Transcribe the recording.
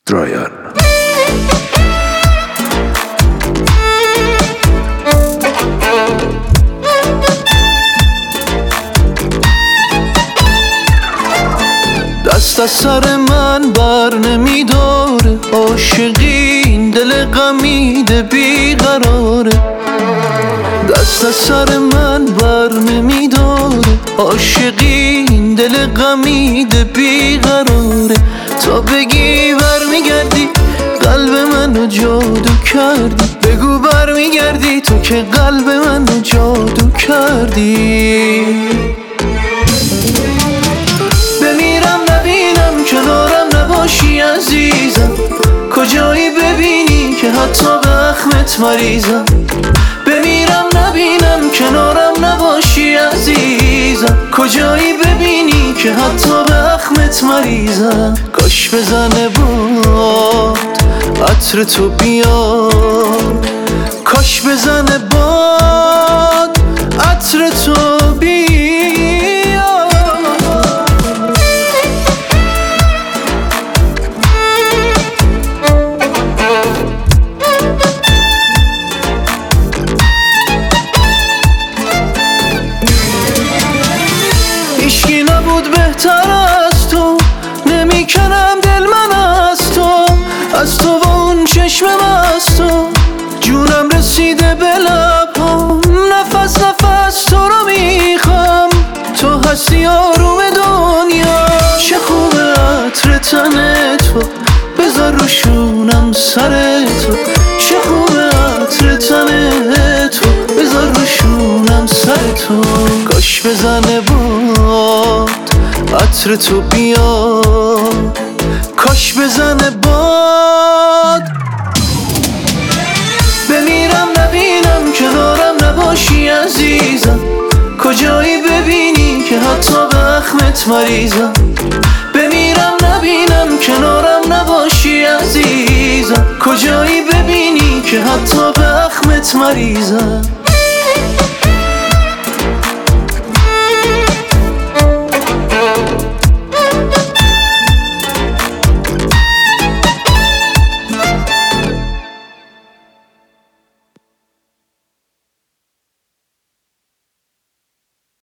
درایر. دست از سر من بر نمیداره، عاشقی این دل غمیده بیقراره. دست از سر من بر نمیداره، عاشقی این دل غمیده بیقراره. تا بگی برمیگردی قلب منو جادو کردی، بگو برمیگردی تو که قلب منو جادو کردی. بمیرم نبینم کنارم نباشی عزیزم، کجایی ببینی که حتی به اخمت مریضم. بمیرم نبینم کنارم نباشی عزیزم، کجایی ببینی که حتی به اخمت مریضم. کاش بزنه باد عطر تو بیاد، کاش بزنه باد عطر تو بیاد. هیچکی نبود بهتر از تو، نمیکنم دل من از تو و اون چشمم از تو. جونم رسیده به لبام، نفس نفس تو رو میخوام. تو هستی آروم دنیا، چه خوبه عطر تن تو، بذار روشونم سر تو. چه خوبه عطر تن تو، بذار روشونم سر تو. کاش بزنه باد عطر تو بیاد، کاش بزنه باد. بمیرم نبینم کنارم نباشی عزیزم، کجایی ببینی که حتی به اخمت مریضم. بمیرم نبینم کنارم نباشی عزیزم، کجایی ببینی که حتی به اخمت مریضم.